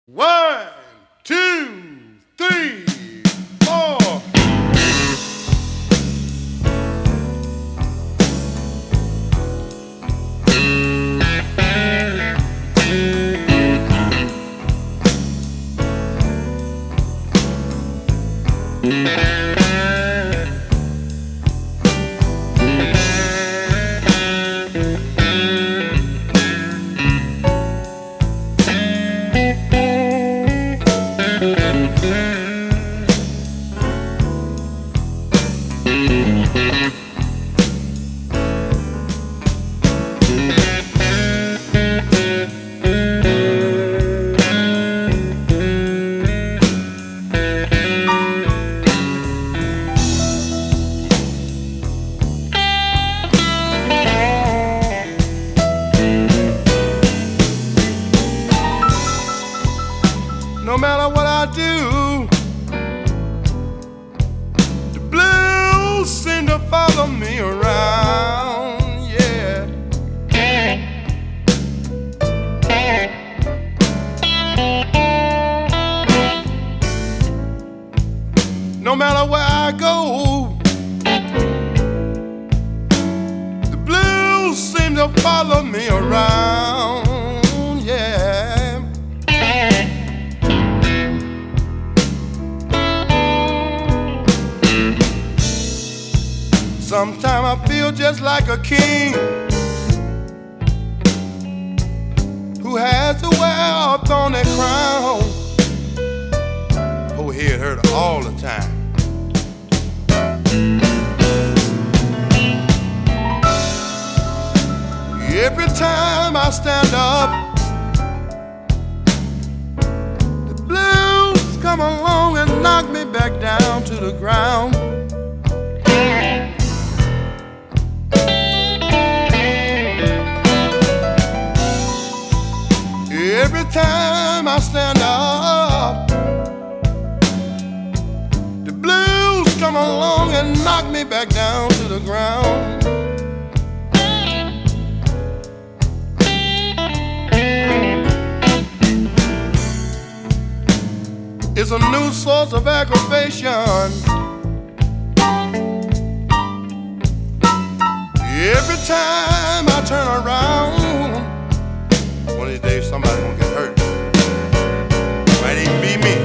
One, two, three, four. No matter what I do, the blues seem to follow me around, yeah. No matter where I go, the blues seem to follow me around, yeah. Sometimes I feel just like a king who has to wear a thorny crown. Whole head hurt all the time. Every time I stand up, the blues come along and knock me back down to the ground. Every time I stand up, the blues come along and knock me back down to the ground. It's a new source of aggravation. Every time I turn around, one of these days somebody's gonna get hurt. Might even be me.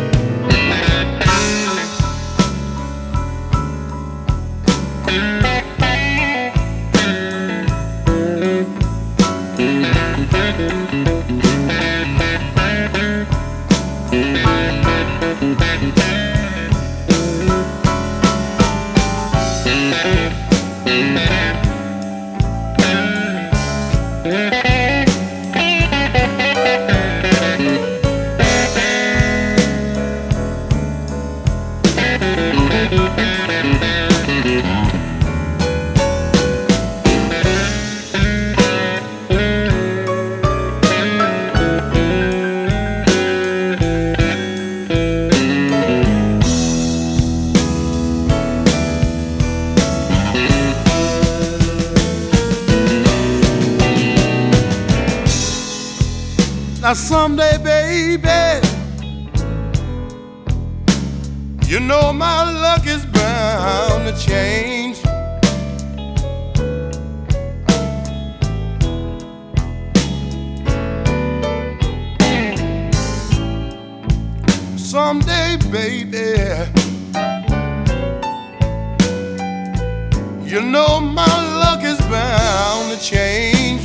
Now someday, baby, you know my luck is bound to change. Someday, baby, you know my luck is bound to change.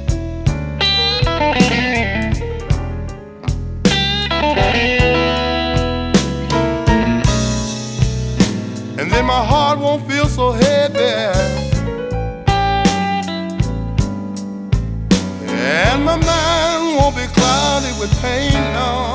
And then my heart won't feel so heavy, and my mind won't be clouded with pain, no.